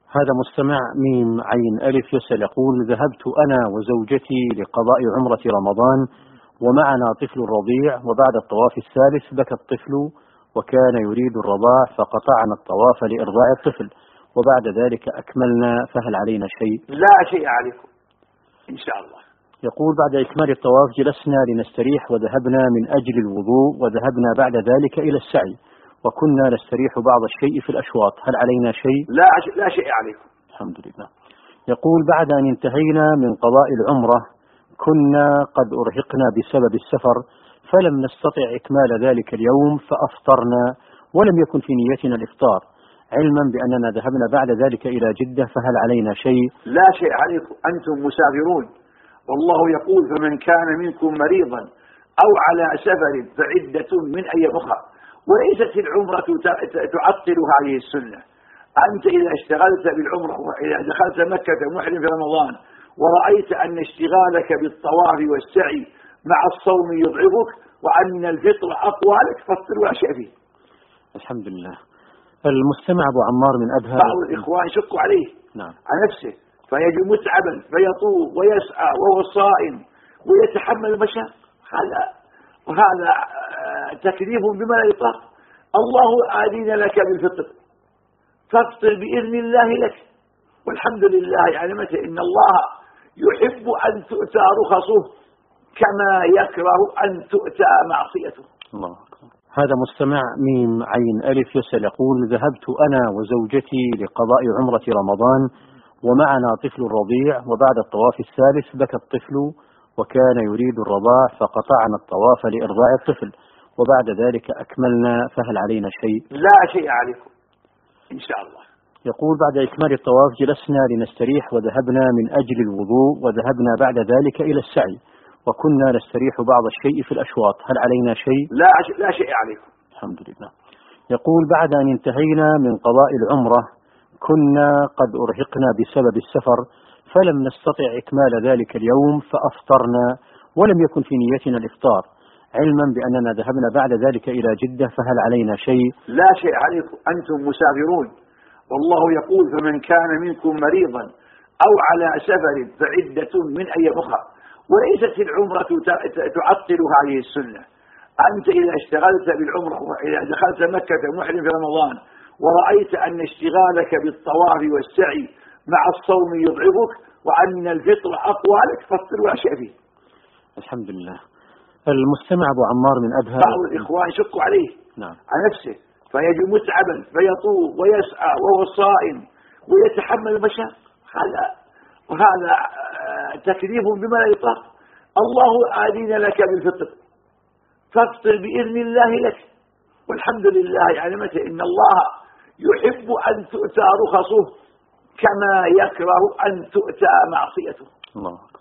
هذا مستمع ميم عين ألف يسأل يقول: ذهبت أنا وزوجتي لقضاء عمرة رمضان ومعنا طفل رضيع، وبعد الطواف الثالث بكى الطفل وكان يريد الرضاع فقطعنا الطواف لإرضاع الطفل، وبعد ذلك أكملنا، فهل علينا شيء؟ لا شيء عليكم إن شاء الله. يقول: بعد إكمال الطواف جلسنا لنستريح وذهبنا من أجل الوضوء، وذهبنا بعد ذلك إلى السعي، وكنا نستريح بعض الشيء في الأشواط، هل علينا شيء؟ لا شيء عليكم. الحمد لله. يقول: بعد أن انتهينا من قضاء العمرة كنا قد أرهقنا بسبب السفر، فلم نستطع إكمال ذلك اليوم فأفطرنا، ولم يكن في نيتنا الإفطار، علما بأننا ذهبنا بعد ذلك إلى جدة، فهل علينا شيء؟ لا شيء عليكم، أنتم مسافرون، والله يقول: فمن كان منكم مريضا أو على سفر فعدة من أيام أخرى. وليست العمرة تعطل هذه السنة. أنت إذا اشتغلت بالعمرة، إذا دخلت مكة محرم في رمضان ورأيت أن اشتغالك بالطواف والسعي مع الصوم يضعفك وأن الفطر أقوى لك فافطر ولا شيء فيه. الحمد لله. المستمع أبو عمار من أبها: بعض الإخوان يشق عليه على نفسه فيجي متعبا فيطوف ويسعى وهو صائم ويتحمل المشاق، وهذا تكليف بما لا يطاق. الله آذن لك بالفطر فافطر بإذن الله لك، والحمد لله يعني متى إن الله يحب أن تؤتى رخصه كما يكره أن تؤتى معصيته. الله أكبر. هذا مستمع ميم عين ألف يسأل يقول: ذهبت أنا وزوجتي لقضاء عمرة رمضان ومعنا طفل رضيع، وبعد الطواف الثالث بكى الطفل وكان يريد الرضاع فقطعنا الطواف لإرضاع الطفل، وبعد ذلك أكملنا، فهل علينا شيء؟ لا شيء عليكم إن شاء الله. يقول: بعد إكمال الطواف جلسنا لنستريح وذهبنا من أجل الوضوء، وذهبنا بعد ذلك إلى السعي، وكنا نستريح بعض الشيء في الأشواط، هل علينا شيء؟ لا شيء عليكم. الحمد لله. يقول: بعد أن انتهينا من قضاء العمرة كنا قد أرهقنا بسبب السفر، فلم نستطع إكمال ذلك اليوم فأفطرنا، ولم يكن في نيتنا الإفطار، علما بأننا ذهبنا بعد ذلك إلى جدة، فهل علينا شيء؟ لا شيء عليكم، أنتم مسافرون، والله يقول: فمن كان منكم مريضا أو على سفر فعدة من أيام أخرى. وليست العمرة تعطل هذه السنة. أنت إذا اشتغلت بالعمرة، إذا دخلت مكة محرم في رمضان ورأيت أن اشتغالك بالطواف والسعي مع الصوم يضعفك وأن الفطر أقوى لك فافطر ولا شيء فيه. الحمد لله. المستمع أبو عمار من أبها: بعض الإخوان يشق عليه على نفسه فيجي متعبا فيطوف ويسعى وهو صائم ويتحمل المشاق، وهذا تكليف بما لا يطاق. الله آذن لك بالفطر فافطر بإذن الله لك، والحمد لله يعني متى إن الله يحب أن تؤتى رخصه كما يكره أن تؤتى معصيته. الله.